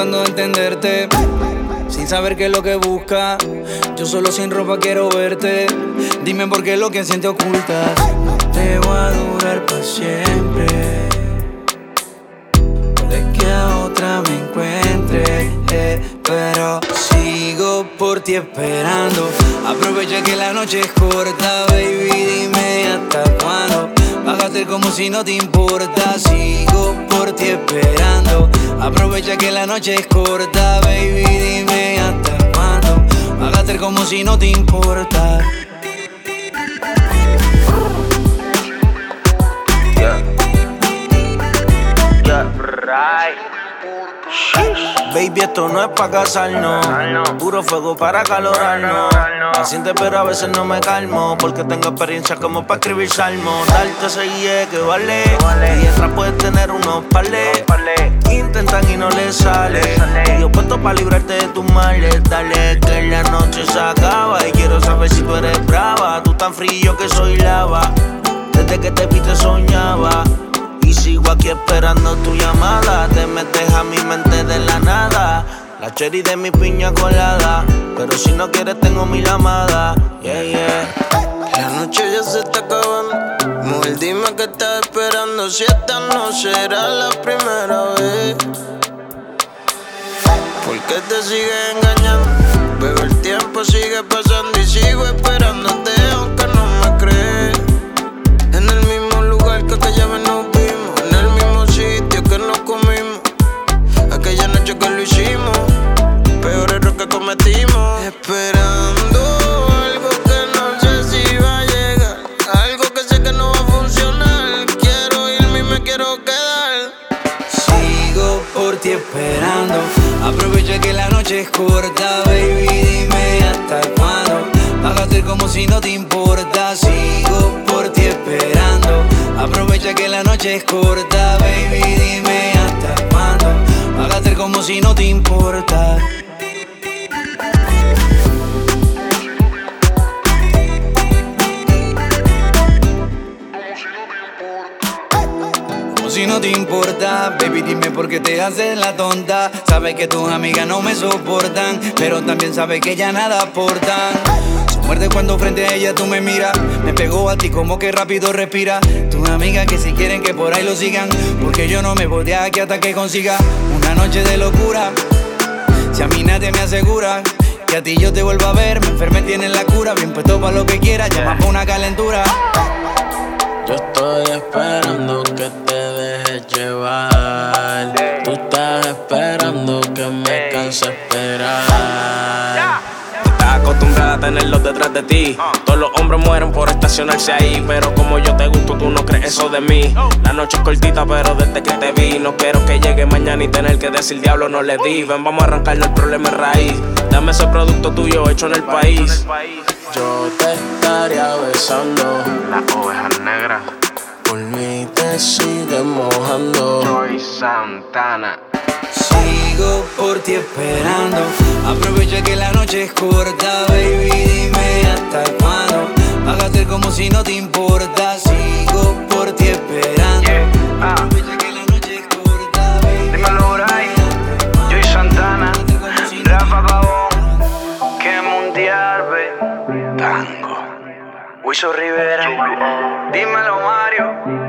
tratando de entenderte, sin saber qué es lo que busca. Yo solo sin ropa quiero verte. Dime por qué lo que sientes ocultas. No te voy a durar para siempre. Puede que a otra me encuentre, pero sigo por ti esperando. Aprovecha que la noche es corta, baby, dime hasta cuándo. Bájate como si no te importa. Sigo por ti esperando. Aprovecha que la noche es corta, baby, dime hasta cuándo. Bájate como si no te importa. Baby, esto no es pa' casarnos, puro fuego para calorarnos. Paciente pero a veces no me calmo, porque tengo experiencia como pa' escribir salmos. Darte ese que vale, y detrás puedes tener unos parles. Intentan y no les sale, y yo puesto pa' librarte de tus males. Dale que la noche se acaba, y quiero saber si tú eres brava. Tú tan frío que soy lava, desde que te vi te soñaba. Y sigo aquí esperando tu llamada. Te metes a mi mente de la nada, la cherry de mi piña colada. Pero si no quieres tengo mi lamada. Yeah, yeah. La noche ya se está acabando. Mujer, dime que estás esperando. Si esta no será la primera vez, ¿por qué te sigues engañando? Bebé, el tiempo sigue pasando y sigo esperándote aunque no me crees. En el mismo lugar que aquella vez nos vimos, en el mismo sitio que nos comimos, aquella noche que lo hicimos, peor error que cometimos. Esperando algo que no sé si va a llegar, algo que sé que no va a funcionar. Quiero irme y me quiero quedar. Sigo por ti esperando. Aprovecha que la noche es corta, baby, dime hasta cuándo. Bájate como si no te importa. Sigo por ti esperando. Aprovecha que la noche es corta, baby, dime hasta cuándo. Bájate como si no te importa. Si no te importa, baby, dime por qué te haces la tonta. Sabes que tus amigas no me soportan, pero también sabes que ya nada aportan. Se muerde cuando frente a ella tú me miras. Me pegó a ti como que rápido respira. Tus amigas que si quieren que por ahí lo sigan, porque yo no me voy de aquí hasta que consiga una noche de locura. Si a mí nadie me asegura que a ti yo te vuelvo a ver, me enfermé, tienes la cura. Bien puesto pa' lo que quieras, llama pa' una calentura. Yo estoy esperando que te dejes llevar. Tú estás esperando que me canse esperar. Estás acostumbrada a tenerlos detrás de ti. Todos los hombres mueren por estacionarse ahí, pero como yo te gusto, tú no crees eso de mí. La noche es cortita, pero desde que te vi, no quiero que llegue mañana y tener que decir diablo no le di. Ven, vamos a arrancarle el problema en raíz. Dame ese producto tuyo hecho en el país. Yo te estaría besando, las ovejas negras, por mí te sigues mojando. Troy Santana. Sigo por ti esperando. Aprovecha que la noche es corta, baby, dime hasta cuándo. Bájate como si no te importa. Sigo por ti esperando. Aprovecha que la noche es corta, baby. Dímelo, Bray, Joy Santana, Rafa Pavón, que mundial, ve. Tango, Wiso Rivera, dímelo, Mario.